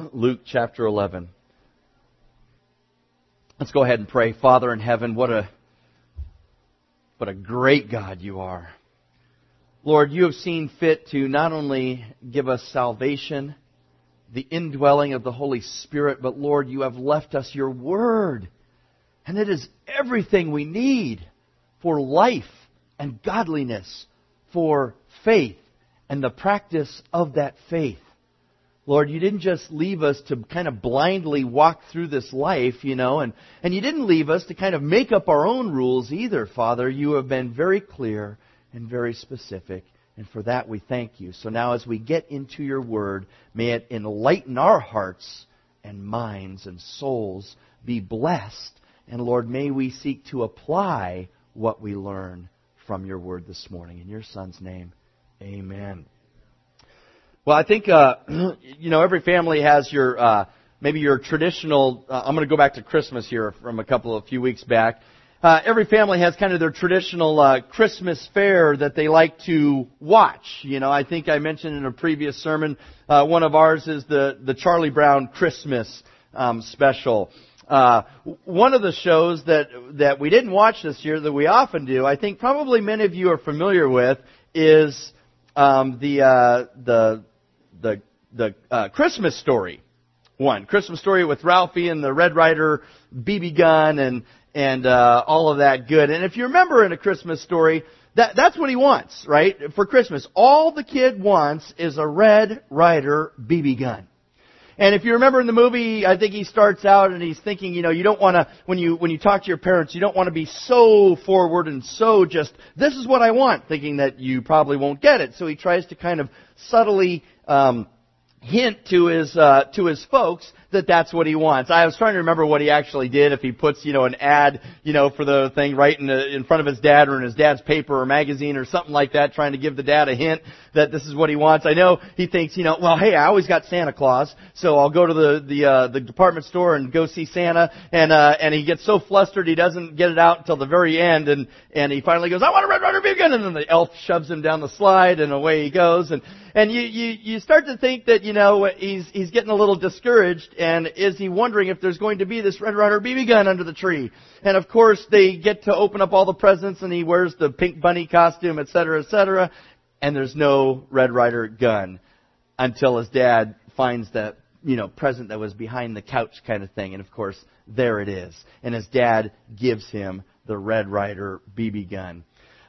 Luke chapter 11. Let's go ahead and pray. Father in heaven, what a great God you are. Lord, you have seen fit to not only give us salvation, the indwelling of the Holy Spirit, but Lord, you have left us your Word. And it is everything we need for life and godliness, for faith and the practice of that faith. Lord, you didn't just leave us to kind of blindly walk through this life, and you didn't leave us to kind of make up our own rules either, Father. You have been very clear and very specific, and for that we thank you. So now as we get into your Word, may it enlighten our hearts and minds and souls, be blessed, and Lord, may we seek to apply what we learn from your Word this morning. In your Son's name, amen. Well, I think, every family has maybe your traditional, I'm going to go back to Christmas here from a few weeks back. Every family has kind of their traditional Christmas fair that they like to watch. I think I mentioned in a previous sermon, one of ours is the Charlie Brown Christmas special. One of the shows that we didn't watch this year that we often do, I think probably many of you are familiar with, is the Christmas Story one. Christmas Story with Ralphie and the Red Ryder BB gun and all of that good. And if you remember in A Christmas Story, that's what he wants, right? For Christmas. All the kid wants is a Red Ryder BB gun. And if you remember in the movie, I think he starts out and he's thinking, you don't want to, when you talk to your parents, you don't want to be so forward and so just, this is what I want, thinking that you probably won't get it. So he tries to kind of subtly hint to his folks that that's what he wants. I was trying to remember what he actually did, if he puts, an ad, for the thing right in front of his dad or in his dad's paper or magazine or something like that, trying to give the dad a hint that this is what he wants. I know he thinks, well, hey, I always got Santa Claus, so I'll go to the department store and go see Santa, and he gets so flustered he doesn't get it out until the very end, and he finally goes, I want a Red Ryder BB gun, and then the elf shoves him down the slide, and away he goes, and you start to think that, he's getting a little discouraged, and is he wondering if there's going to be this Red Ryder BB gun under the tree? And of course, they get to open up all the presents, and he wears the pink bunny costume, etc., and there's no Red Ryder gun until his dad finds that, present that was behind the couch kind of thing. And of course, there it is. And his dad gives him the Red Ryder BB gun.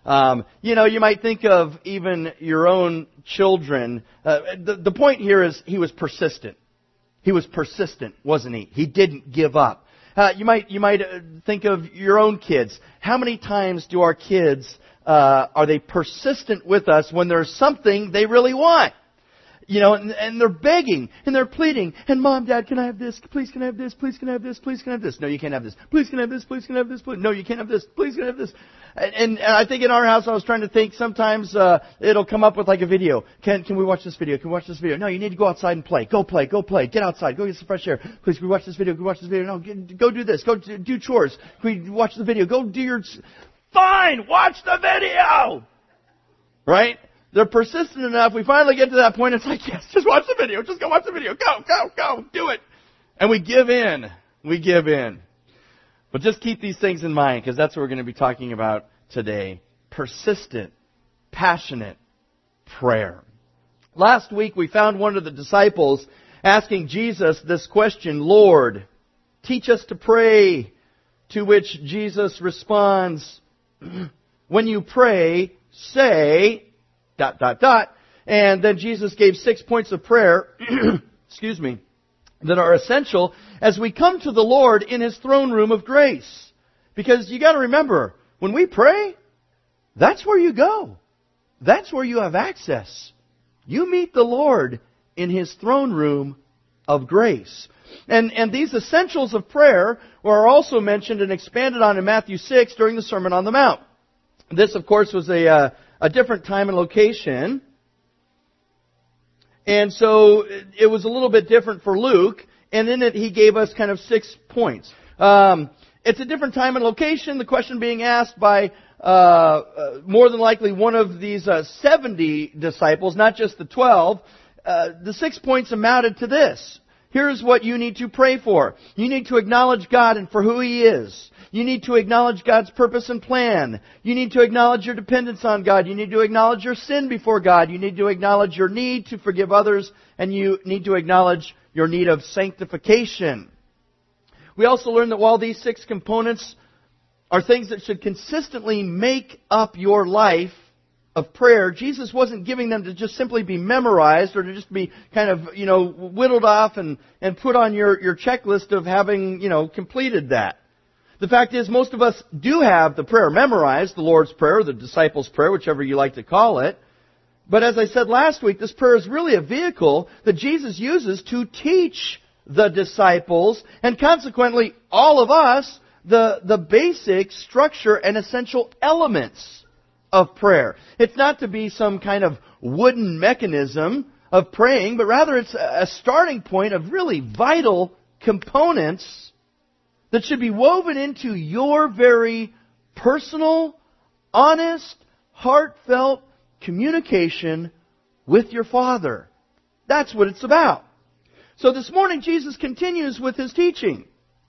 You might think of even your own children. The point here is he was persistent. He was persistent, wasn't he? He didn't give up. You might think of your own kids. How many times do our kids, are they persistent with us when there's something they really want? And they're begging, and they're pleading, and Mom, Dad, can I have this? Please can I have this? Please can I have this? Please can I have this? No, you can't have this. Please can I have this? Please can I have this? No, you can't have this. Please can I have this? And I think in our house I was trying to think, sometimes it'll come up with like a video. Can we watch this video? Can we watch this video? No, you need to go outside and play. Go play. Go play. Get outside. Go get some fresh air. Please, can we watch this video? Can we watch this video? No, go do this. Go do chores. Can we watch the video? Go do your... Fine! Watch the video! Right? They're persistent enough. We finally get to that point. It's like, yes, just watch the video. Just go watch the video. Go. Do it. And we give in. But just keep these things in mind, because that's what we're going to be talking about today. Persistent, passionate prayer. Last week we found one of the disciples asking Jesus this question, Lord, teach us to pray. To which Jesus responds, when you pray, say... ... And then Jesus gave 6 points of prayer, that are essential as we come to the Lord in His throne room of grace. Because you got to remember, when we pray, that's where you go. That's where you have access. You meet the Lord in His throne room of grace. And these essentials of prayer were also mentioned and expanded on in Matthew 6 during the Sermon on the Mount. This, of course, was a different time and location. And so it was a little bit different for Luke. And in it, he gave us kind of 6 points. It's a different time and location. The question being asked by more than likely one of these 70 disciples, not just the 12. The 6 points amounted to this. Here's what you need to pray for. You need to acknowledge God and for who He is. You need to acknowledge God's purpose and plan. You need to acknowledge your dependence on God. You need to acknowledge your sin before God. You need to acknowledge your need to forgive others. And you need to acknowledge your need of sanctification. We also learned that while these 6 components are things that should consistently make up your life of prayer, Jesus wasn't giving them to just simply be memorized or to just be kind of, whittled off and put on your checklist of having, completed that. The fact is, most of us do have the prayer memorized, the Lord's Prayer, the disciples' prayer, whichever you like to call it. But as I said last week, this prayer is really a vehicle that Jesus uses to teach the disciples, and consequently all of us, the basic structure and essential elements of prayer. It's not to be some kind of wooden mechanism of praying, but rather it's a starting point of really vital components that should be woven into your very personal, honest, heartfelt communication with your Father. That's what it's about. So this morning Jesus continues with His teaching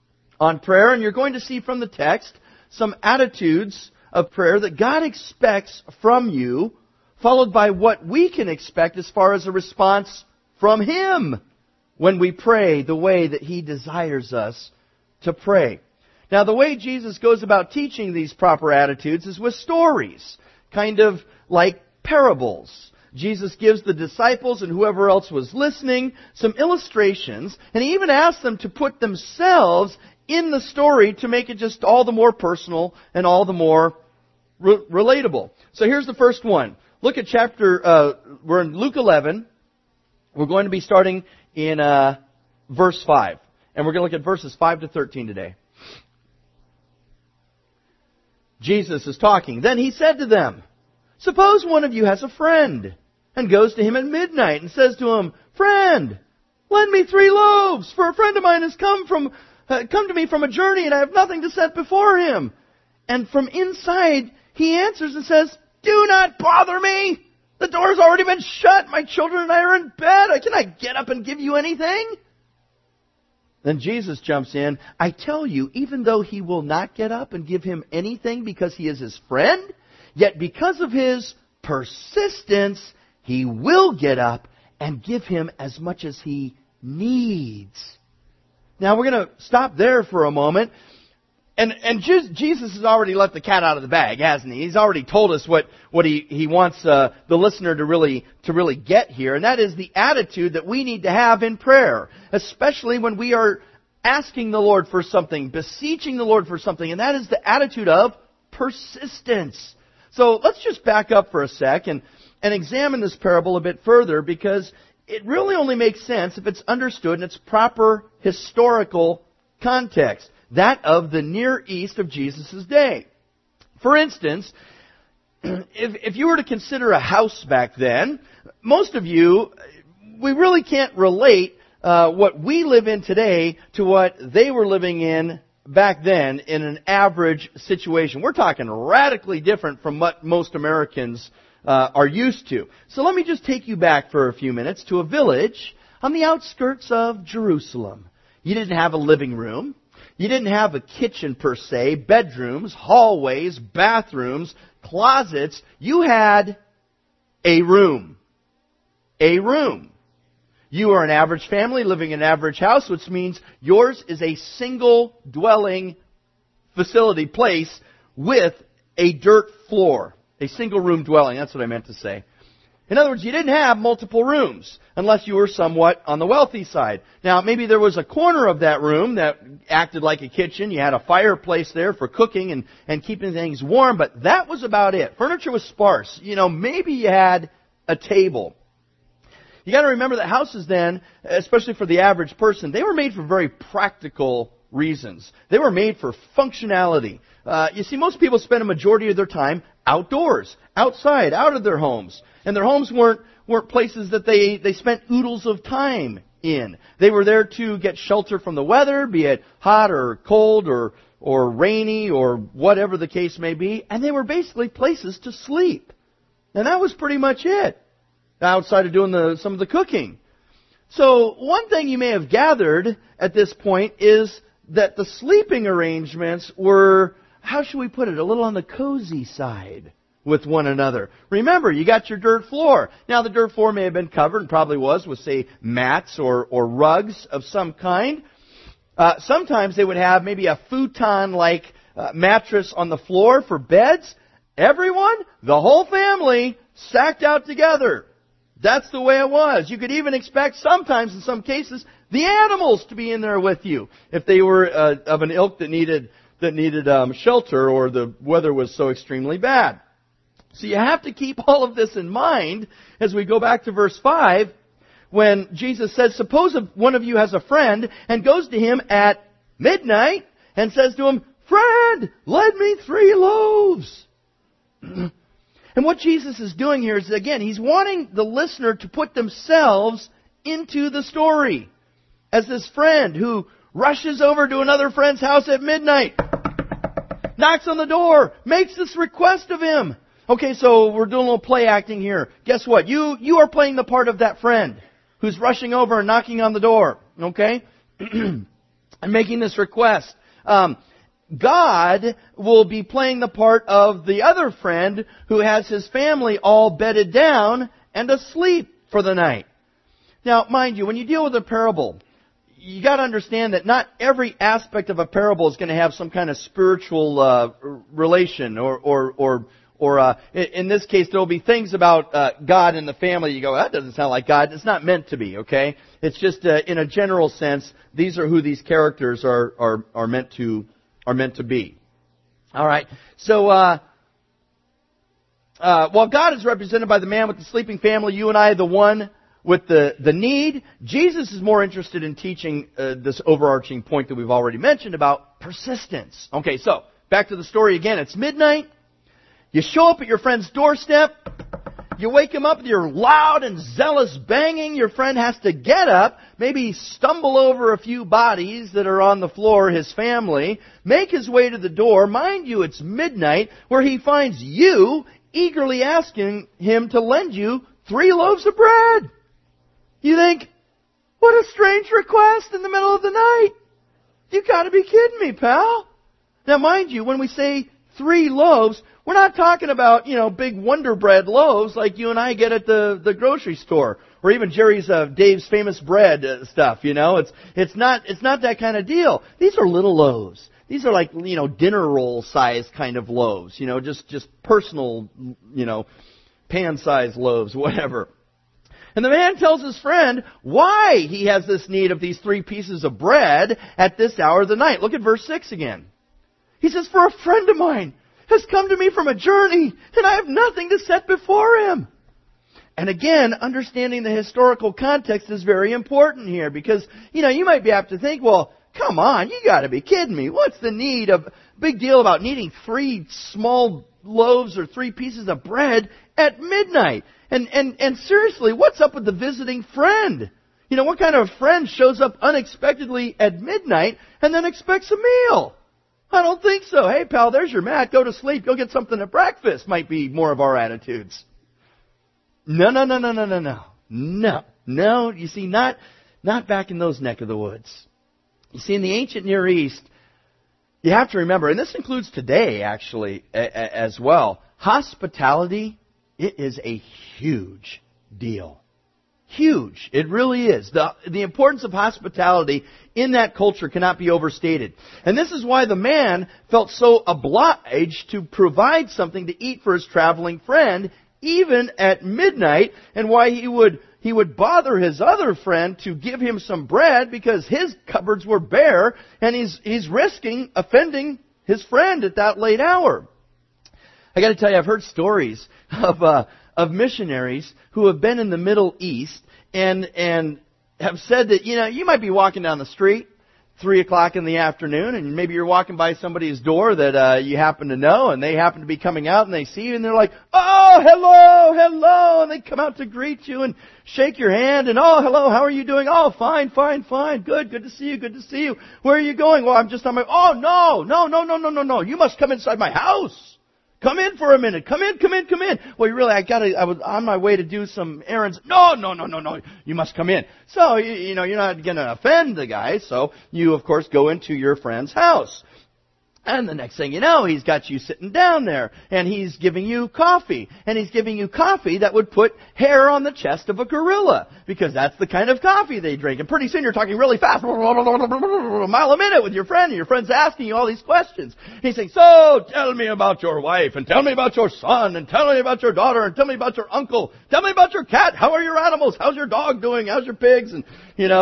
on prayer, and you're going to see from the text some attitudes of prayer that God expects from you, followed by what we can expect as far as a response from Him when we pray the way that He desires us to pray. Now, the way Jesus goes about teaching these proper attitudes is with stories, kind of like parables. Jesus gives the disciples and whoever else was listening some illustrations, and He even asks them to put themselves in the story to make it just all the more personal and all the more relatable. So here's the first one. Look at we're in Luke 11. We're going to be starting in verse 5. And we're going to look at verses 5 to 13 today. Jesus is talking. Then He said to them, "Suppose one of you has a friend and goes to him at midnight and says to him, 'Friend, lend me 3 loaves, for a friend of mine has come to me from a journey and I have nothing to set before him.' And from inside he answers and says, 'Do not bother me. The door's already been shut. My children and I are in bed. Can I get up and give you anything?' Then Jesus jumps in. 'I tell you, even though he will not get up and give him anything because he is his friend, yet because of his persistence, he will get up and give him as much as he needs.'" Now we're going to stop there for a moment. And Jesus has already let the cat out of the bag, hasn't he? He's already told us what he wants the listener to really get here, and that is the attitude that we need to have in prayer, especially when we are asking the Lord for something, beseeching the Lord for something, and that is the attitude of persistence. So let's just back up for a sec and examine this parable a bit further, because it really only makes sense if it's understood in its proper historical context, that of the Near East of Jesus' day. For instance, if you were to consider a house back then, most of you, we really can't relate what we live in today to what they were living in back then in an average situation. We're talking radically different from what most Americans are used to. So let me just take you back for a few minutes to a village on the outskirts of Jerusalem. You didn't have a living room. You didn't have a kitchen per se, bedrooms, hallways, bathrooms, closets. You had a room. A room. You are an average family living in an average house, which means yours is a single dwelling facility place with a dirt floor. A single room dwelling, that's what I meant to say. In other words, you didn't have multiple rooms unless you were somewhat on the wealthy side. Now, maybe there was a corner of that room that acted like a kitchen. You had a fireplace there for cooking and keeping things warm, but that was about it. Furniture was sparse. Maybe you had a table. You got to remember that houses then, especially for the average person, they were made for very practical reasons. They were made for functionality. You see, most people spend a majority of their time outdoors, outside, out of their homes. And their homes weren't places that they spent oodles of time in. They were there to get shelter from the weather, be it hot or cold or rainy or whatever the case may be. And they were basically places to sleep. And that was pretty much it, outside of doing some of the cooking. So one thing you may have gathered at this point is that the sleeping arrangements were, how should we put it, a little on the cozy side with one another. Remember, you got your dirt floor. Now the dirt floor may have been covered, and probably was, with, say, mats or rugs of some kind. Sometimes they would have maybe a futon-like mattress on the floor for beds. Everyone, the whole family, sacked out together. That's the way it was. You could even expect sometimes, in some cases, the animals to be in there with you if they were of an ilk that needed shelter or the weather was so extremely bad. So you have to keep all of this in mind as we go back to verse 5 when Jesus says, suppose one of you has a friend and goes to him at midnight and says to him, "Friend, lend me 3 loaves." And what Jesus is doing here is, again, He's wanting the listener to put themselves into the story. As this friend who rushes over to another friend's house at midnight, knocks on the door, makes this request of him. Okay, so we're doing a little play acting here. Guess what? You are playing the part of that friend who's rushing over and knocking on the door. Okay? And making this request. God will be playing the part of the other friend who has his family all bedded down and asleep for the night. Now, mind you, when you deal with a parable, you got to understand that not every aspect of a parable is going to have some kind of spiritual relation, or in this case, there will be things about God and the family. You go, that doesn't sound like God. It's not meant to be. Okay, it's just in a general sense. These are who these characters are meant to be. All right. So while God is represented by the man with the sleeping family, you and I, the one with the need, Jesus is more interested in teaching this overarching point that we've already mentioned about persistence. Okay, so back to the story again. It's midnight. You show up at your friend's doorstep. You wake him up with your loud and zealous banging. Your friend has to get up, maybe stumble over a few bodies that are on the floor, his family, make his way to the door. Mind you, it's midnight, where he finds you eagerly asking him to lend you 3 loaves of bread. You think, what a strange request in the middle of the night. You got to be kidding me, pal. Now, mind you, when we say 3 loaves, we're not talking about, big Wonder Bread loaves like you and I get at the grocery store, or even Dave's Famous Bread stuff. It's not that kind of deal. These are little loaves. These are like dinner roll size kind of loaves. Just personal, pan sized loaves, whatever. And the man tells his friend why he has this need of these 3 pieces of bread at this hour of the night. Look at verse 6 again. He says, "For a friend of mine has come to me from a journey, and I have nothing to set before him." And again, understanding the historical context is very important here, because, you might be apt to think, well, come on, you got to be kidding me. What's the big deal about needing 3 small loaves or 3 pieces of bread at midnight? And seriously, what's up with the visiting friend? What kind of friend shows up unexpectedly at midnight and then expects a meal? I don't think so. Hey, pal, there's your mat. Go to sleep. Go get something at breakfast. Might be more of our attitudes. No. No, you see, not back in those neck of the woods. You see, in the ancient Near East, you have to remember, and this includes today, actually, as well, hospitality, it is a huge deal. Huge. It really is. The importance of hospitality in that culture cannot be overstated. And this is why the man felt so obliged to provide something to eat for his traveling friend, even at midnight, and why he would bother his other friend to give him some bread because his cupboards were bare, and he's risking offending his friend at that late hour. I got to tell you, I've heard stories of missionaries who have been in the Middle East and have said that, you might be walking down the street 3 o'clock in the afternoon, and maybe you're walking by somebody's door that you happen to know, and they happen to be coming out, and they see you, and they're like, "Oh, hello," and they come out to greet you and shake your hand, and, "Oh, hello, how are you doing?" "Oh, fine, good to see you, Where are you going?" "Well, I'm just on my," "Oh, no, you must come inside my house. Come in for a minute. Come in. Well, I was on my way to do some errands. No. You must come in. So, you're not going to offend the guy. So you, of course, go into your friend's house. And the next thing you know, he's got you sitting down there, and he's giving you coffee. And he's giving you coffee that would put hair on the chest of a gorilla, because that's the kind of coffee they drink. And pretty soon you're talking really fast, a mile a minute with your friend, and your friend's asking you all these questions. He's saying, so, tell me about your wife, and tell me about your son, and tell me about your daughter, and tell me about your uncle, tell me about your cat, how are your animals, how's your dog doing, how's your pigs, and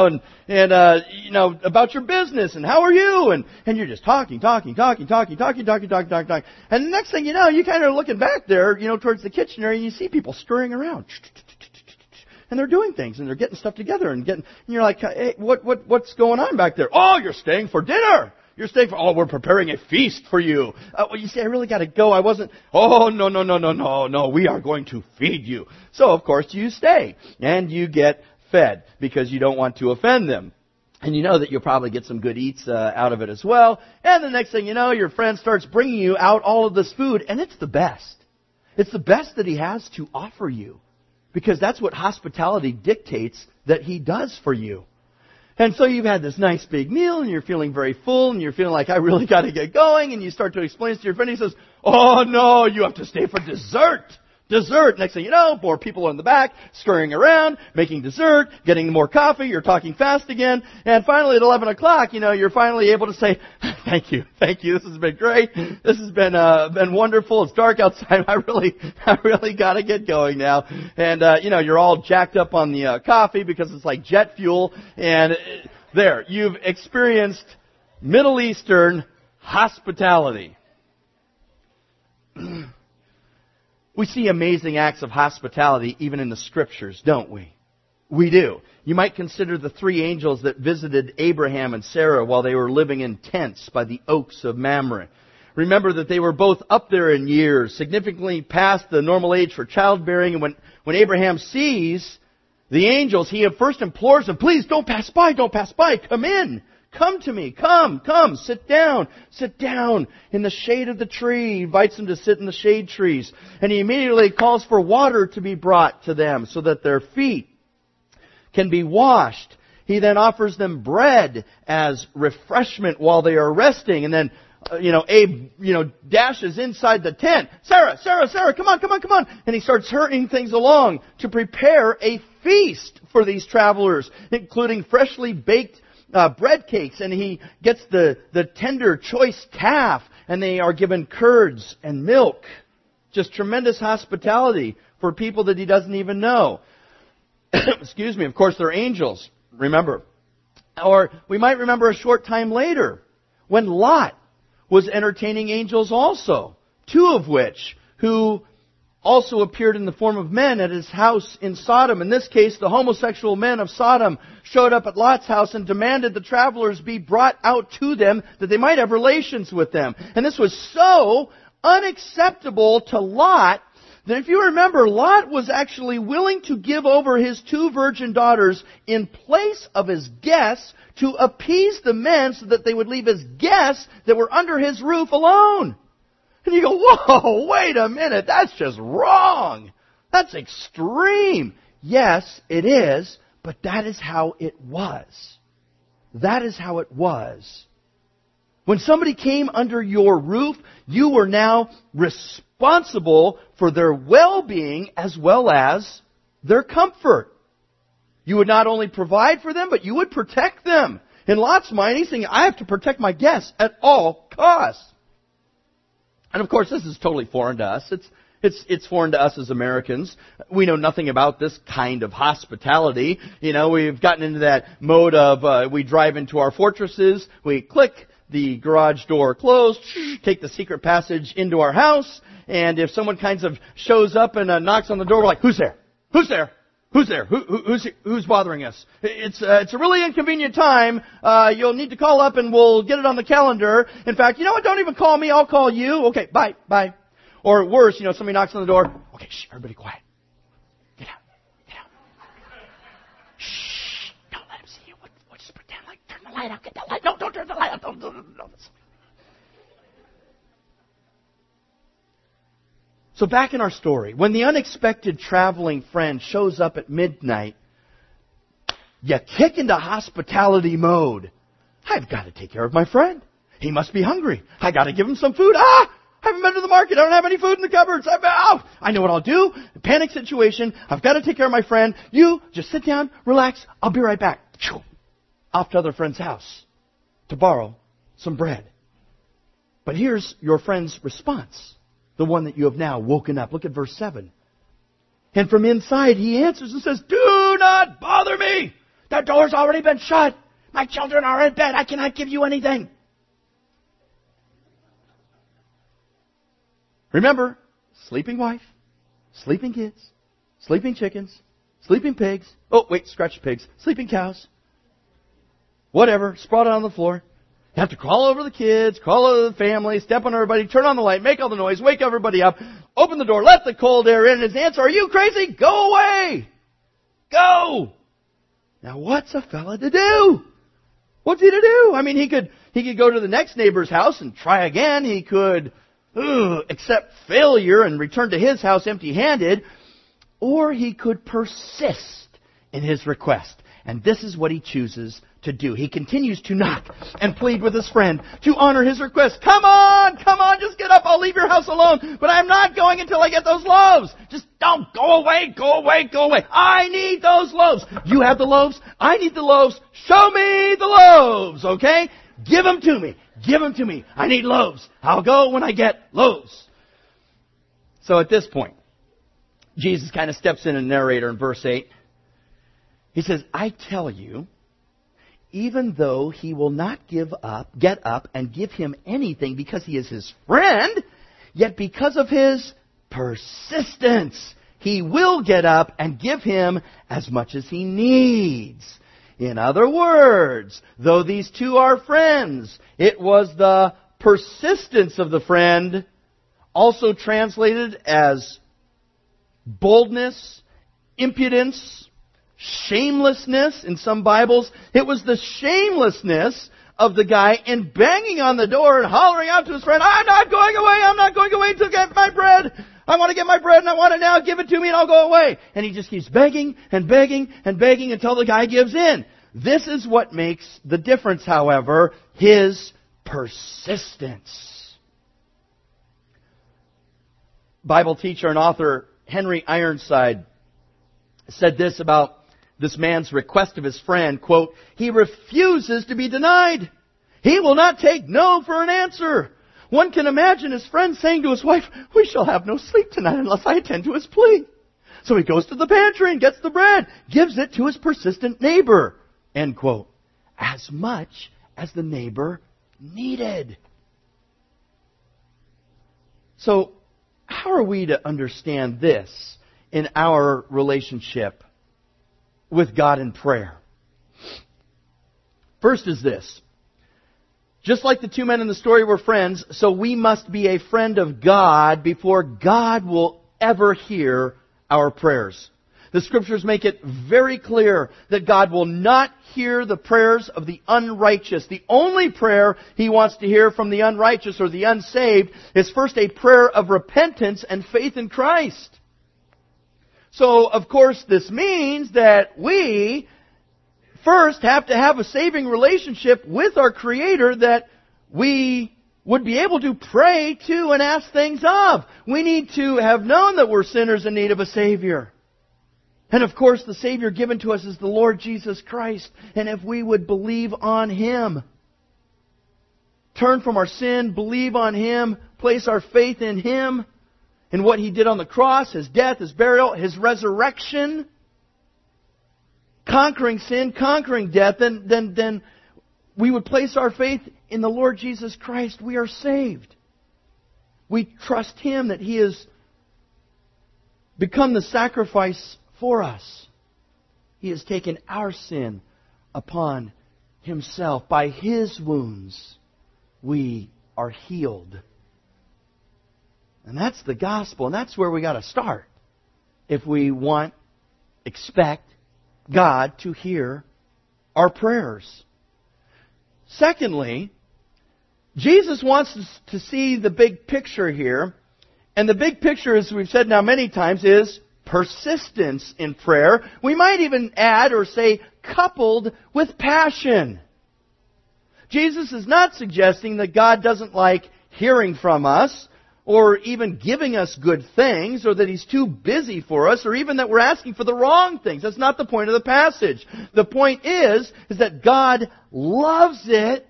about your business, and how are you, and you're just talking. And the next thing you know, you kind of looking back there, towards the kitchen area, and you see people scurrying around. And they're doing things, and they're getting stuff together, and you're like, hey, what's going on back there? Oh, you're staying for dinner. We're preparing a feast for you. Well, you see, I really got to go. No, we are going to feed you. So, of course, you stay, and you get fed, because you don't want to offend them. And you know that you'll probably get some good eats out of it as well. And the next thing you know, your friend starts bringing you out all of this food, and it's the best. It's the best that he has to offer you, because that's what hospitality dictates that he does for you. And so you've had this nice big meal, and you're feeling very full, and you're feeling like, I really got to get going, and you start to explain to your friend. He says, oh no, you have to stay for dessert. Next thing you know, more people are in the back, scurrying around, making dessert, getting more coffee, you're talking fast again, and finally at 11 o'clock, you're finally able to say, thank you, this has been great, this has been wonderful, it's dark outside, I really gotta get going now, and you're all jacked up on the coffee because it's like jet fuel, and there, you've experienced Middle Eastern hospitality. We see amazing acts of hospitality even in the Scriptures, don't we? We do. You might consider the 3 angels that visited Abraham and Sarah while they were living in tents by the oaks of Mamre. Remember that they were both up there in years, significantly past the normal age for childbearing. And when Abraham sees the angels, he first implores them, please don't pass by, come in. Come to me, come, sit down in the shade of the tree. He invites them to sit in the shade trees. And he immediately calls for water to be brought to them so that their feet can be washed. He then offers them bread as refreshment while they are resting. And then, Abe, dashes inside the tent. Sarah, come on. And he starts hurrying things along to prepare a feast for these travelers, including freshly baked bread cakes, and he gets the tender, choice calf, and they are given curds and milk. Just tremendous hospitality for people that he doesn't even know. Excuse me, of course they're angels, remember. Or we might remember a short time later, when Lot was entertaining angels also, 2 of which, who also appeared in the form of men at his house in Sodom. In this case, the homosexual men of Sodom showed up at Lot's house and demanded the travelers be brought out to them that they might have relations with them. And this was so unacceptable to Lot that, if you remember, Lot was actually willing to give over his 2 virgin daughters in place of his guests to appease the men so that they would leave his guests that were under his roof alone. And you go, whoa, wait a minute, that's just wrong. That's extreme. Yes, it is, but that is how it was. That is how it was. When somebody came under your roof, you were now responsible for their well-being as well as their comfort. You would not only provide for them, but you would protect them. In Lot's mind, he's thinking, I have to protect my guests at all costs. And of course, this is totally foreign to us. It's foreign to us as Americans. We know nothing about this kind of hospitality. We've gotten into that mode of we drive into our fortresses, we click the garage door closed, take the secret passage into our house, and if someone kind of shows up and knocks on the door, we're like, who's there? Who's there? Who's there? Who's bothering us? It's a really inconvenient time. You'll need to call up and we'll get it on the calendar. In fact, you know what? Don't even call me. I'll call you. Okay, bye. Or worse, somebody knocks on the door. Okay, shh, everybody quiet. Get out. Shh, don't let him see you. We'll just pretend like turn the light out. Get the light. No, don't turn the light out. No. So back in our story, when the unexpected traveling friend shows up at midnight, you kick into hospitality mode. I've got to take care of my friend. He must be hungry. I got to give him some food. I haven't been to the market. I don't have any food in the cupboards. I know what I'll do. Panic situation. I've got to take care of my friend. You just sit down, relax. I'll be right back. Off to other friend's house to borrow some bread. But here's your friend's response, the one that you have now woken up. Look at verse 7. And from inside he answers and says, do not bother me. The door's already been shut. My children are in bed. I cannot give you anything. Remember, sleeping wife, sleeping kids, sleeping chickens, sleeping pigs. Oh, wait, scratch the pigs. Sleeping cows. Whatever, sprawled out on the floor. You have to crawl over the kids, crawl over the family, step on everybody, turn on the light, make all the noise, wake everybody up, open the door, let the cold air in. His answer, are you crazy? Go away! Go! Now what's a fella to do? What's he to do? I mean, he could go to the next neighbor's house and try again. He could accept failure and return to his house empty-handed. Or he could persist in his request. And this is what he chooses to do. He continues to knock and plead with his friend to honor his request. Come on, just get up. I'll leave your house alone. But I'm not going until I get those loaves. Just don't go away. I need those loaves. You have the loaves. I need the loaves. Show me the loaves, okay? Give them to me. I need loaves. I'll go when I get loaves. So at this point, Jesus kind of steps in and narrator in verse 8. He says, I tell you, even though he will not get up and give him anything because he is his friend, yet because of his persistence, he will get up and give him as much as he needs. In other words, though these two are friends, it was the persistence of the friend, also translated as boldness, impudence, shamelessness in some Bibles. It was the shamelessness of the guy in banging on the door and hollering out to his friend, I'm not going away to get my bread. I want to get my bread and I want it now. Give it to me and I'll go away. And he just keeps begging and begging and begging until the guy gives in. This is what makes the difference, however, his persistence. Bible teacher and author Henry Ironside said this about this man's request of his friend, quote, he refuses to be denied. He will not take no for an answer. One can imagine his friend saying to his wife, we shall have no sleep tonight unless I attend to his plea. So he goes to the pantry and gets the bread, gives it to his persistent neighbor, end quote, as much as the neighbor needed. So how are we to understand this in our relationship with God in prayer? First is this. Just like the two men in the story were friends, so we must be a friend of God before God will ever hear our prayers. The Scriptures make it very clear that God will not hear the prayers of the unrighteous. The only prayer He wants to hear from the unrighteous or the unsaved is first a prayer of repentance and faith in Christ. So, of course, this means that we first have to have a saving relationship with our Creator that we would be able to pray to and ask things of. We need to have known that we're sinners in need of a Savior. And of course, the Savior given to us is the Lord Jesus Christ. And if we would believe on Him, turn from our sin, believe on Him, place our faith in Him, in what He did on the cross, His death, His burial, His resurrection, conquering sin, conquering death, then we would place our faith in the Lord Jesus Christ. We are saved. We trust Him that He has become the sacrifice for us. He has taken our sin upon Himself. By His wounds, we are healed. And that's the gospel, and that's where we got to start if we expect God to hear our prayers. Secondly, Jesus wants us to see the big picture here And the big picture, as we've said now many times, is persistence in prayer. We might even add or say coupled with passion. Jesus is not suggesting that God doesn't like hearing from us, or even giving us good things, or that He's too busy for us, or even that we're asking for the wrong things. That's not the point of the passage. The point is that God loves it.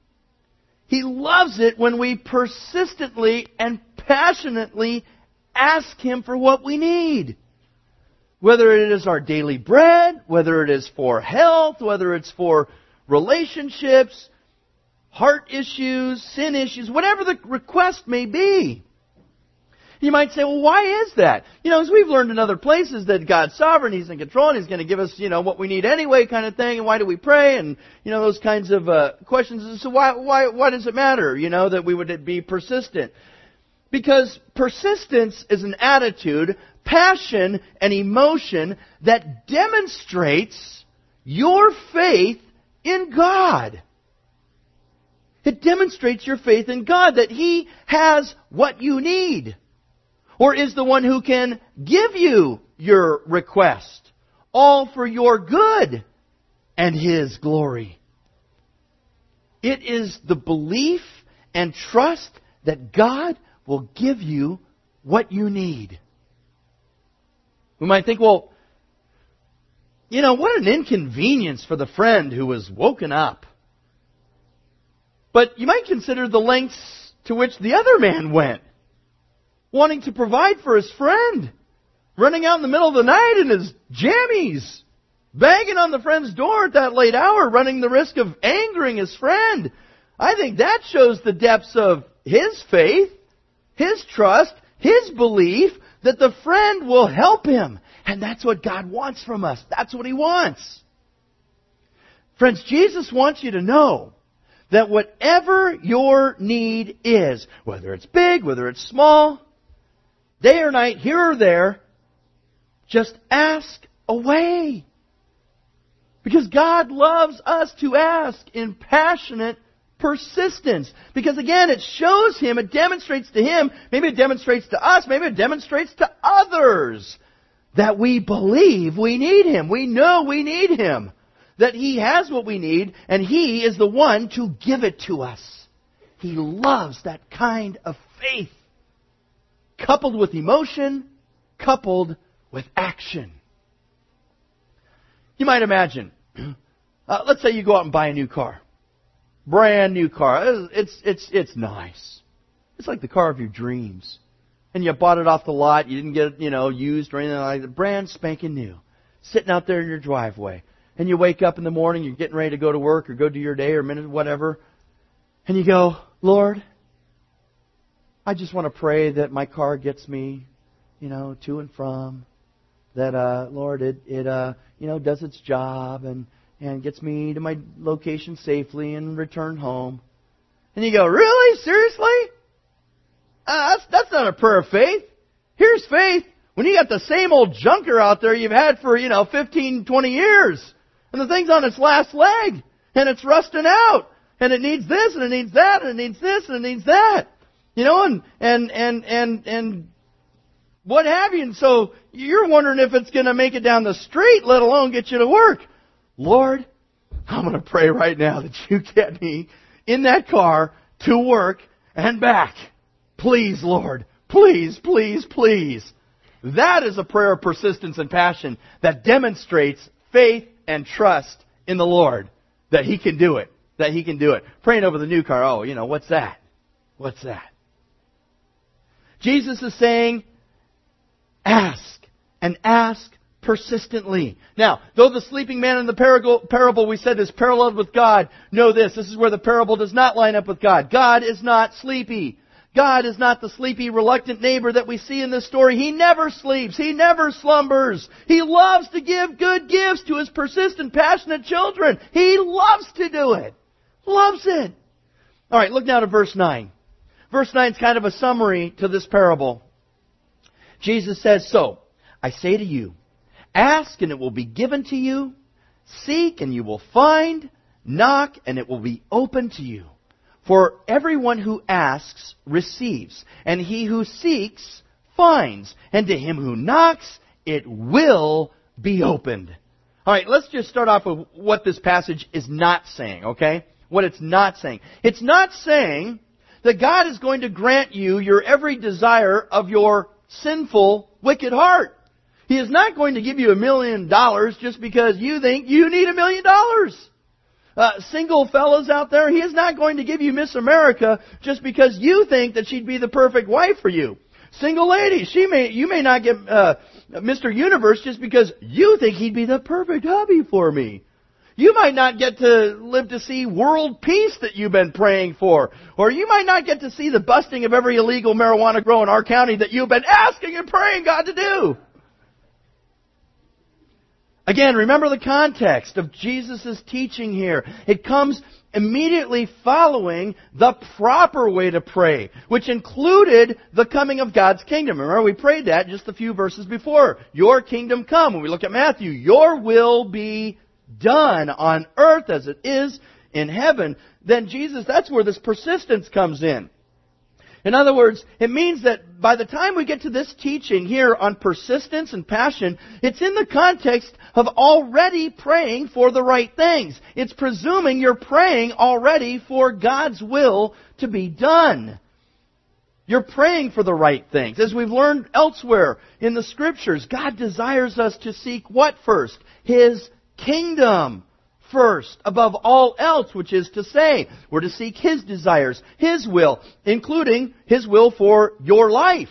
He loves it when we persistently and passionately ask Him for what we need. Whether it is our daily bread, whether it is for health, whether it's for relationships, heart issues, sin issues, whatever the request may be. You might say, well, why is that? As we've learned in other places that God's sovereign, He's in control, and He's going to give us, what we need anyway kind of thing, and why do we pray? And, those kinds of questions. So why does it matter, that we would be persistent? Because persistence is an attitude, passion, and emotion that demonstrates your faith in God. It demonstrates your faith in God, that He has what you need, or is the one who can give you your request, all for your good and His glory. It is the belief and trust that God will give you what you need. We might think, well, what an inconvenience for the friend who was woken up. But you might consider the lengths to which the other man went, wanting to provide for his friend, running out in the middle of the night in his jammies, banging on the friend's door at that late hour, running the risk of angering his friend. I think that shows the depths of his faith, his trust, his belief that the friend will help him. And that's what God wants from us. That's what He wants. Friends, Jesus wants you to know that whatever your need is, whether it's big, whether it's small, day or night, here or there, just ask away. Because God loves us to ask in passionate persistence. Because again, it shows Him, it demonstrates to Him, maybe it demonstrates to us, maybe it demonstrates to others that we believe we need Him. We know we need Him. That He has what we need, and He is the one to give it to us. He loves that kind of faith, coupled with emotion, coupled with action. You might imagine, let's say you go out and buy a new car. Brand new car. It's nice. It's like the car of your dreams. And you bought it off the lot. You didn't get it, used or anything like that. Brand spanking new. Sitting out there in your driveway. And you wake up in the morning, you're getting ready to go to work or go do your day or minute, whatever. And you go, Lord, I just want to pray that my car gets me, to and from. That, Lord, it does its job and gets me to my location safely and return home. And you go, really? Seriously? That's not a prayer of faith. Here's faith when you got the same old junker out there you've had for, 15, 20 years. And the thing's on its last leg. And it's rusting out. And it needs this and it needs that and it needs this and it needs that. And what have you. And so you're wondering if it's going to make it down the street, let alone get you to work. Lord, I'm going to pray right now that you get me in that car to work and back. Please, Lord. Please, please, please. That is a prayer of persistence and passion that demonstrates faith and trust in the Lord. That He can do it. That He can do it. Praying over the new car. Oh, what's that? What's that? Jesus is saying, ask. And ask persistently. Now, though the sleeping man in the parable we said is paralleled with God, know this. This is where the parable does not line up with God. God is not sleepy. God is not the sleepy, reluctant neighbor that we see in this story. He never sleeps. He never slumbers. He loves to give good gifts to His persistent, passionate children. He loves to do it. Loves it. All right, look now to verse 9. Verse 9 is kind of a summary to this parable. Jesus says, so, I say to you, ask and it will be given to you. Seek and you will find. Knock and it will be open to you. For everyone who asks receives, and he who seeks finds, and to him who knocks it will be opened. All right, let's just start off with what this passage is not saying, okay? What it's not saying. It's not saying that God is going to grant you your every desire of your sinful, wicked heart. He is not going to give you $1 million just because you think you need $1 million. Single fellows out there, He is not going to give you Miss America just because you think that she'd be the perfect wife for you. Single ladies, you may not get Mr. Universe just because you think he'd be the perfect hubby for me. You might not get to live to see world peace that you've been praying for. Or you might not get to see the busting of every illegal marijuana grow in our county that you've been asking and praying God to do. Again, remember the context of Jesus' teaching here. It comes immediately following the proper way to pray, which included the coming of God's kingdom. Remember, we prayed that just a few verses before. Your kingdom come. When we look at Matthew, your will be done on earth as it is in heaven. Then Jesus, that's where this persistence comes in. In other words, it means that by the time we get to this teaching here on persistence and passion, it's in the context of already praying for the right things. It's presuming you're praying already for God's will to be done. You're praying for the right things. As we've learned elsewhere in the Scriptures, God desires us to seek what first? His kingdom first, above all else, which is to say, we're to seek His desires, His will, including His will for your life.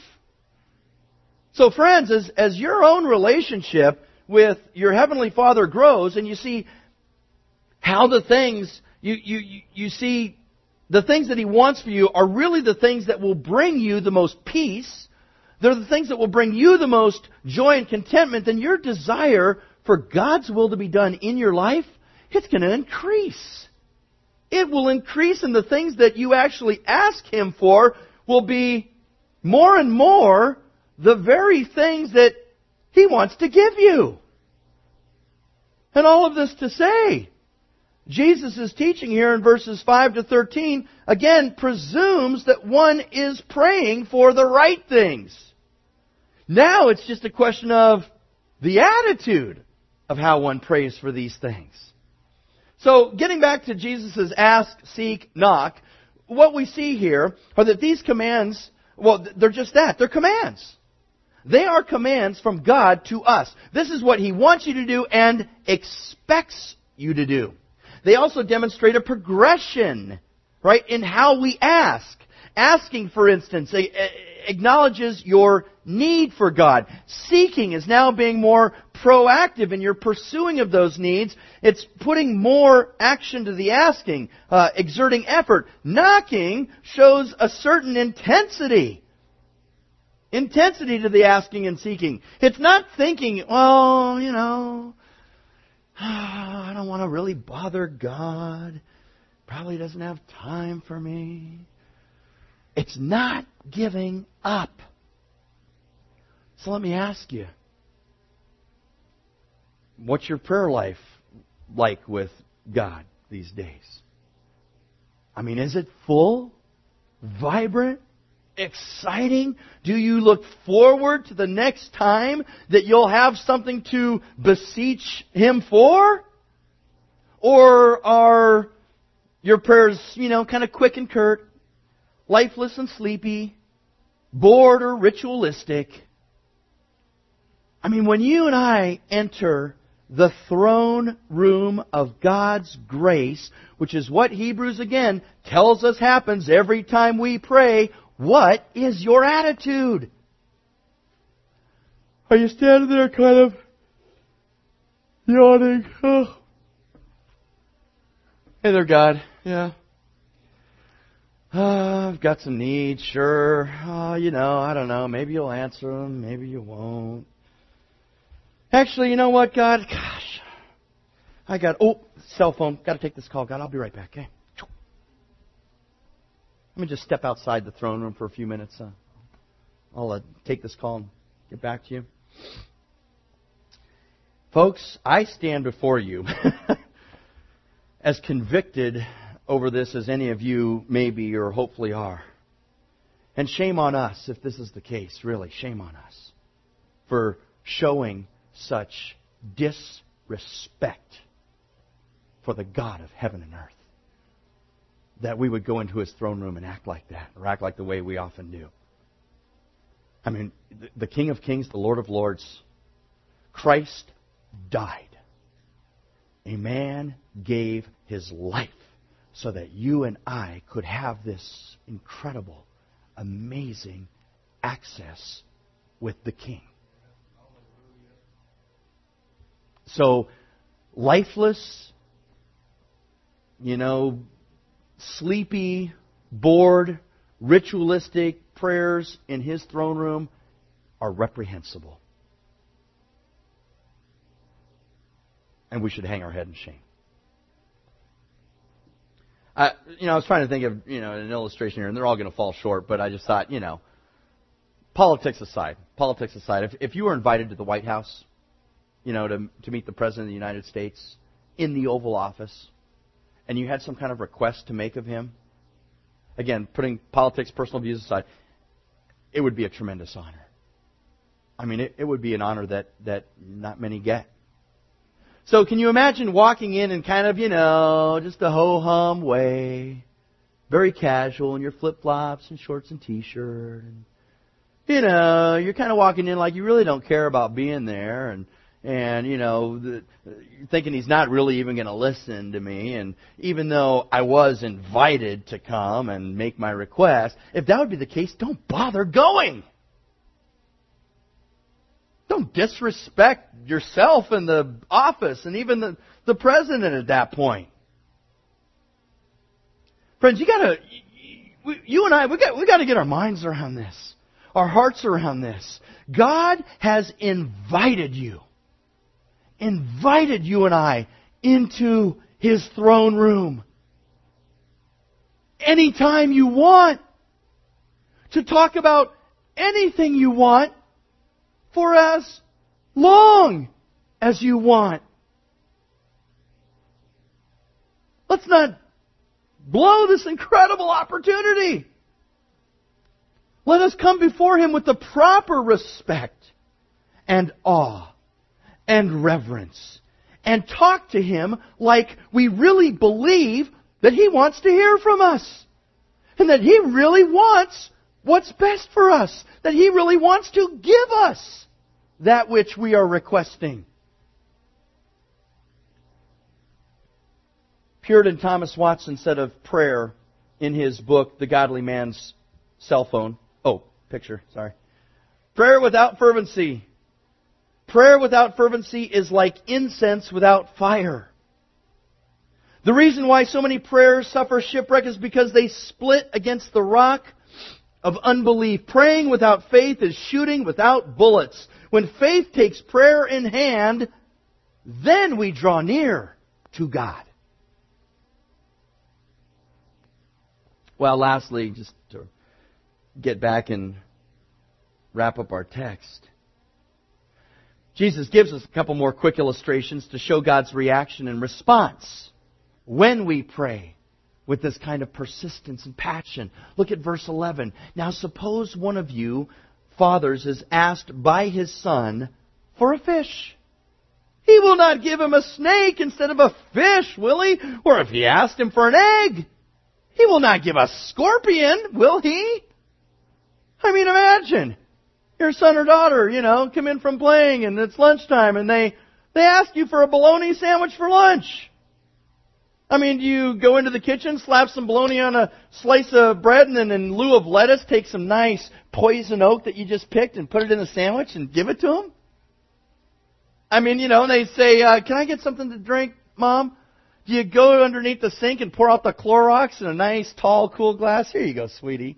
So friends, as your own relationship with your Heavenly Father grows, and you see how the things, you see the things that He wants for you are really the things that will bring you the most peace, they're the things that will bring you the most joy and contentment, then your desire for God's will to be done in your life, it's going to increase. It will increase, and the things that you actually ask Him for will be more and more the very things that He wants to give you. And all of this to say, Jesus' teaching here in verses 5 to 13, again, presumes that one is praying for the right things. Now it's just a question of the attitude of how one prays for these things. So, getting back to Jesus' ask, seek, knock, what we see here are that these commands, well, they're just that. They're commands. They are commands from God to us. This is what He wants you to do and expects you to do. They also demonstrate a progression, right, in how we ask. Asking, for instance, acknowledges your need for God. Seeking is now being more proactive in your pursuing of those needs. It's putting more action to the asking, exerting effort. Knocking shows a certain intensity. Intensity to the asking and seeking. It's not thinking, well, I don't want to really bother God. Probably doesn't have time for me. It's not giving up. So let me ask you, what's your prayer life like with God these days? I mean, is it full, vibrant, exciting? Do you look forward to the next time that you'll have something to beseech Him for? Or are your prayers, kind of quick and curt, lifeless and sleepy, bored or ritualistic? I mean, when you and I enter the throne room of God's grace, which is what Hebrews again tells us happens every time we pray, what is your attitude? Are you standing there kind of yawning? Oh. Hey there, God. Yeah. I've got some needs, sure. I don't know. Maybe you'll answer them. Maybe you won't. Actually, you know what, God? Gosh. Cell phone. Got to take this call, God. I'll be right back, okay? Let me just step outside the throne room for a few minutes. I'll take this call and get back to you. Folks, I stand before you as convicted over this as any of you maybe or hopefully are. And shame on us if this is the case, really. Shame on us for showing such disrespect for the God of heaven and earth. That we would go into His throne room and act like that, or act like the way we often do. I mean, the King of Kings, the Lord of Lords, Christ died. A man gave his life so that you and I could have this incredible, amazing access with the King. So, lifeless, sleepy, bored, ritualistic prayers in His throne room are reprehensible. And we should hang our head in shame. I was trying to think of, an illustration here, and they're all going to fall short, but I just thought, politics aside, if you were invited to the White House, to meet the President of the United States in the Oval Office, and you had some kind of request to make of him, again, putting politics, personal views aside, it would be a tremendous honor. I mean, it would be an honor that not many get. So can you imagine walking in and kind of, just a ho-hum way, very casual in your flip-flops and shorts and T-shirt. And, you're kind of walking in like you really don't care about being there. And you're thinking he's not really even going to listen to me. And even though I was invited to come and make my request, if that would be the case, don't bother going. Don't disrespect yourself and the office and even the president at that point. Friends, you and I, we got to get our minds around this, our hearts around this. God has invited you and I into His throne room anytime you want to talk about anything you want for as long as you want. Let's not blow this incredible opportunity. Let us come before Him with the proper respect and awe and reverence and talk to Him like we really believe that He wants to hear from us and that He really wants what's best for us, that He really wants to give us that which we are requesting. Puritan Thomas Watson said of prayer in his book, The Godly Man's Cell Phone. Prayer without fervency. Prayer without fervency is like incense without fire. The reason why so many prayers suffer shipwreck is because they split against the rock of unbelief. Praying without faith is shooting without bullets. When faith takes prayer in hand, then we draw near to God. Well, lastly, just to get back and wrap up our text, Jesus gives us a couple more quick illustrations to show God's reaction and response when we pray with this kind of persistence and passion. Look at verse 11. Now suppose one of you fathers is asked by his son for a fish. He will not give him a snake instead of a fish, will he? Or if he asked him for an egg, he will not give a scorpion, will he? I mean, imagine your son or daughter, come in from playing and it's lunchtime and they ask you for a bologna sandwich for lunch. I mean, do you go into the kitchen, slap some bologna on a slice of bread, and then in lieu of lettuce, take some nice poison oak that you just picked and put it in the sandwich and give it to them? I mean, they say, can I get something to drink, Mom? Do you go underneath the sink and pour out the Clorox in a nice, tall, cool glass? Here you go, sweetie.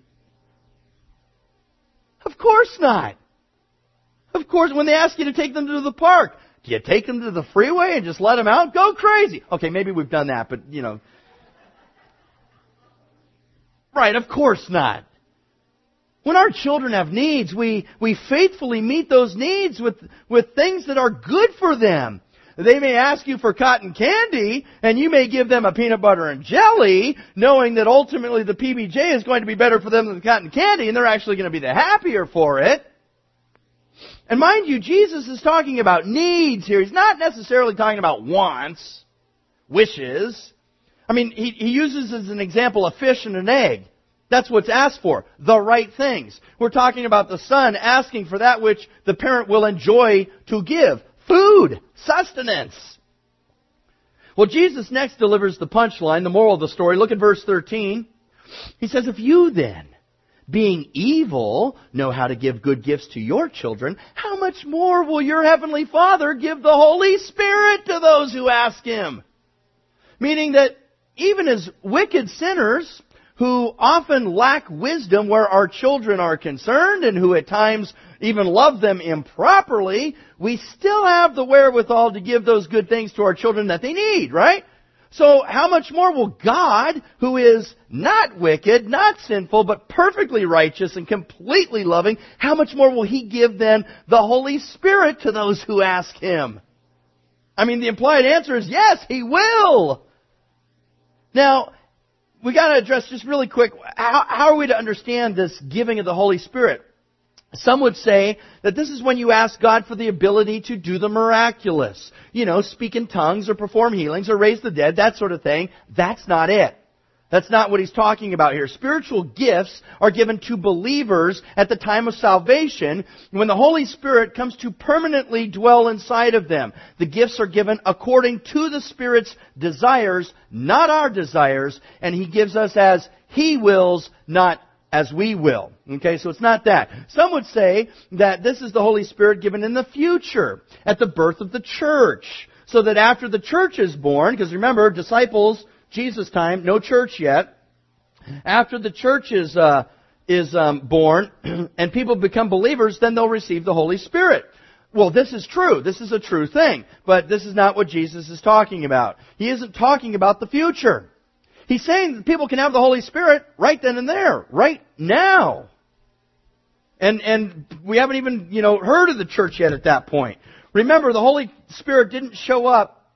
Of course not. Of course, when they ask you to take them to the park, do you take them to the freeway and just let them out? Go crazy. Okay, maybe we've done that, but, Right, of course not. When our children have needs, we faithfully meet those needs with things that are good for them. they may ask you for cotton candy, and you may give them a peanut butter and jelly, knowing that ultimately the PBJ is going to be better for them than the cotton candy, and they're actually going to be the happier for it. And mind you, Jesus is talking about needs here. He's not necessarily talking about wants, wishes. I mean, he uses as an example a fish and an egg. That's what's asked for. The right things. We're talking about the son asking for that which the parent will enjoy to give. Food. Sustenance. Well, Jesus next delivers the punchline, the moral of the story. Look at verse 13. He says, if you then, being evil, know how to give good gifts to your children, how much more will your heavenly Father give the Holy Spirit to those who ask Him? Meaning that even as wicked sinners who often lack wisdom where our children are concerned and who at times even love them improperly, we still have the wherewithal to give those good things to our children that they need, right? So how much more will God, who is not wicked, not sinful, but perfectly righteous and completely loving, how much more will He give then the Holy Spirit to those who ask Him? I mean, the implied answer is yes, He will. Now, we got to address just really quick, how are we to understand this giving of the Holy Spirit? Some would say that this is when you ask God for the ability to do the miraculous. You know, speak in tongues or perform healings or raise the dead, that sort of thing. That's not it. That's not what he's talking about here. Spiritual gifts are given to believers at the time of salvation when the Holy Spirit comes to permanently dwell inside of them. The gifts are given according to the Spirit's desires, not our desires, and He gives us as He wills, not as we will. Okay, so it's not that. Some would say that this is the Holy Spirit given in the future, at the birth of the church, so that after the church is born, because remember, disciples, Jesus' time, no church yet. After the church is born and people become believers, then they'll receive the Holy Spirit. Well, this is true. This is a true thing. But this is not what Jesus is talking about. He isn't talking about the future. He's saying that people can have the Holy Spirit right then and there, right now. And we haven't even, heard of the church yet at that point. Remember, the Holy Spirit didn't show up.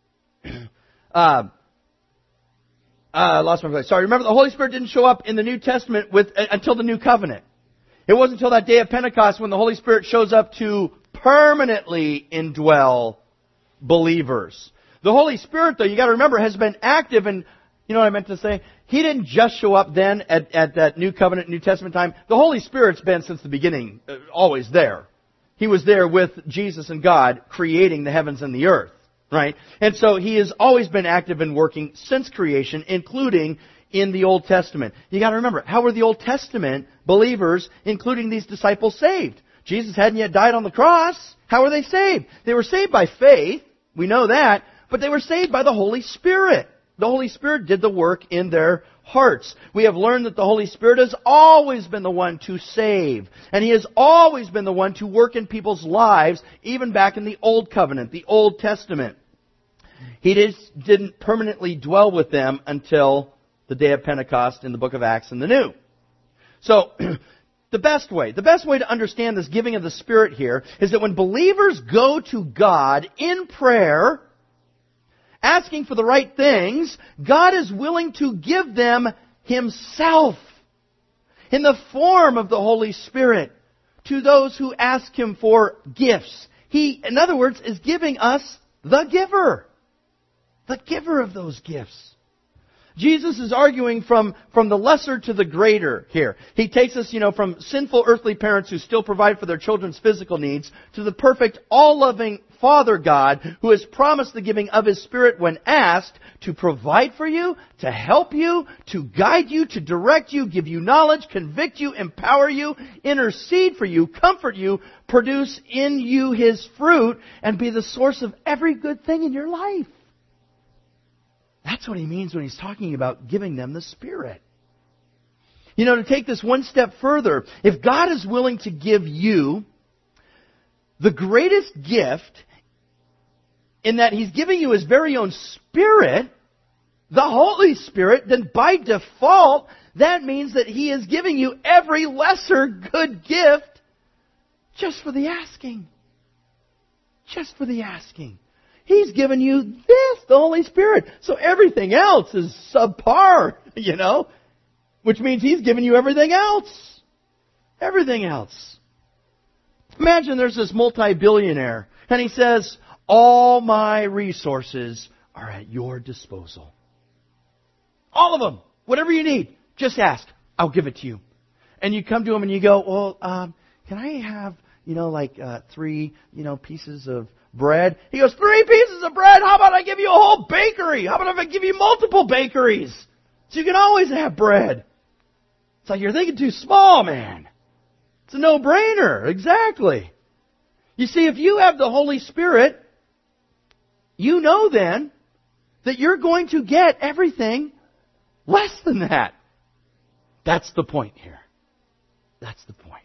I lost my place. Sorry. Remember, the Holy Spirit didn't show up in the New Testament until the New Covenant. It wasn't until that day of Pentecost when the Holy Spirit shows up to permanently indwell believers. The Holy Spirit, though, you got to remember, has been active, and you know what I meant to say? He didn't just show up then at that New Covenant, New Testament time. The Holy Spirit's been since the beginning, always there. He was there with Jesus and God creating the heavens and the earth. Right? And so He has always been active and working since creation, including in the Old Testament. You got to remember, how were the Old Testament believers, including these disciples, saved? Jesus hadn't yet died on the cross. How were they saved? They were saved by faith. We know that. But they were saved by the Holy Spirit. The Holy Spirit did the work in their hearts. We have learned that the Holy Spirit has always been the one to save. And He has always been the one to work in people's lives, even back in the Old Covenant, the Old Testament. He just didn't permanently dwell with them until the day of Pentecost in the book of Acts in the New. So, the best way to understand this giving of the Spirit here is that when believers go to God in prayer, asking for the right things, God is willing to give them Himself in the form of the Holy Spirit to those who ask Him for gifts. He, in other words, is giving us the giver. The giver of those gifts. Jesus is arguing from the lesser to the greater here. He takes us, from sinful earthly parents who still provide for their children's physical needs to the perfect, all-loving Father God who has promised the giving of His Spirit when asked to provide for you, to help you, to guide you, to direct you, give you knowledge, convict you, empower you, intercede for you, comfort you, produce in you His fruit, and be the source of every good thing in your life. That's what He means when He's talking about giving them the Spirit. To take this one step further, if God is willing to give you the greatest gift in that He's giving you His very own Spirit, the Holy Spirit, then by default, that means that He is giving you every lesser good gift just for the asking. Just for the asking. He's given you this, the Holy Spirit. So everything else is subpar, which means He's given you everything else. Everything else. Imagine there's this multi-billionaire, and he says, all my resources are at your disposal. All of them. Whatever you need, just ask. I'll give it to you. And you come to him and you go, well, can I have, 3, pieces of bread? He goes, 3 pieces of bread? How about I give you a whole bakery? How about if I give you multiple bakeries? So you can always have bread. It's like you're thinking too small, man. It's a no-brainer. Exactly. You see, if you have the Holy Spirit, you know then that you're going to get everything less than that. That's the point here. That's the point.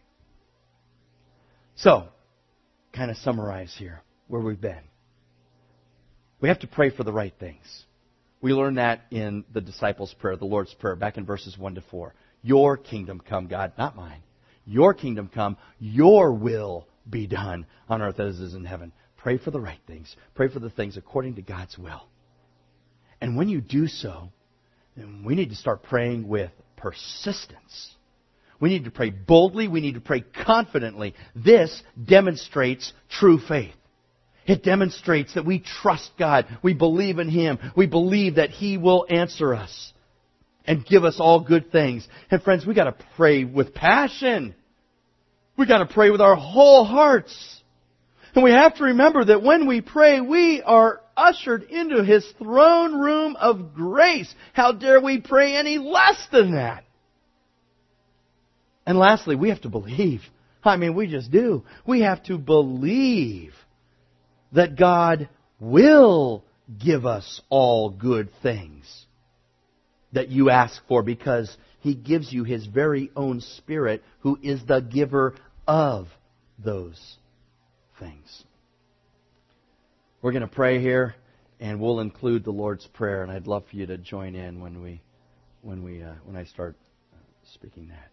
So, kind of summarize here where we've been. We have to pray for the right things. We learned that in the disciples' prayer, the Lord's Prayer, back in verses 1 to 4. Your kingdom come, God, not mine. Your kingdom come, your will be done on earth as it is in heaven. Pray for the right things. Pray for the things according to God's will. And when you do so, then we need to start praying with persistence. We need to pray boldly. We need to pray confidently. This demonstrates true faith. It demonstrates that we trust God. We believe in Him. We believe that He will answer us and give us all good things. And friends, we got to pray with passion. We got to pray with our whole hearts. And we have to remember that when we pray, we are ushered into His throne room of grace. How dare we pray any less than that? And lastly, we have to believe. We just do. We have to believe that God will give us all good things that you ask for, because He gives you His very own Spirit, who is the giver of those things. We're going to pray here, and we'll include the Lord's Prayer, and I'd love for you to join in when I start speaking that.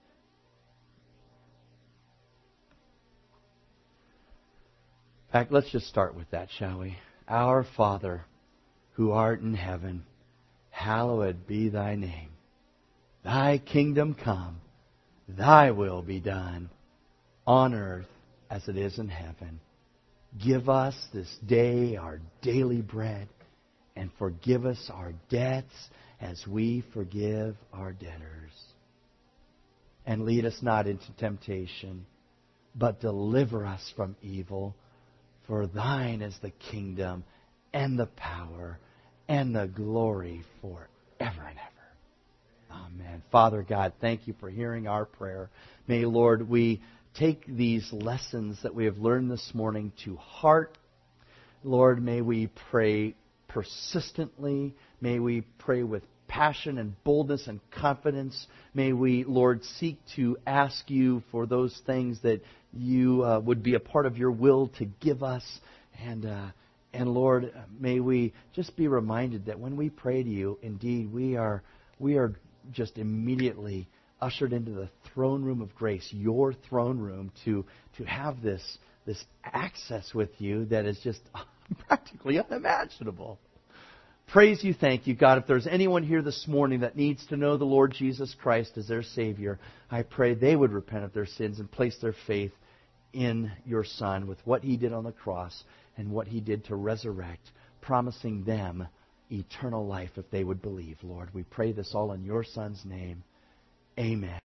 In fact, let's just start with that, shall we? Our Father, who art in heaven, hallowed be Thy name. Thy kingdom come, Thy will be done, on earth as it is in heaven. Give us this day our daily bread, and forgive us our debts as we forgive our debtors. And lead us not into temptation, but deliver us from evil. For Thine is the kingdom and the power and the glory forever and ever. Amen. Father God, thank You for hearing our prayer. May, Lord, we take these lessons that we have learned this morning to heart. Lord, may we pray persistently. May we pray with passion and boldness and confidence. May we, Lord, seek to ask You for those things that You would be a part of Your will to give us. And Lord, may we just be reminded that when we pray to You, indeed, we are just immediately ushered into the throne room of grace, Your throne room, to have this access with You that is just practically unimaginable. Praise You, thank You, God. If there's anyone here this morning that needs to know the Lord Jesus Christ as their Savior, I pray they would repent of their sins and place their faith in Your Son with what He did on the cross and what He did to resurrect, promising them eternal life if they would believe, Lord. We pray this all in Your Son's name. Amen.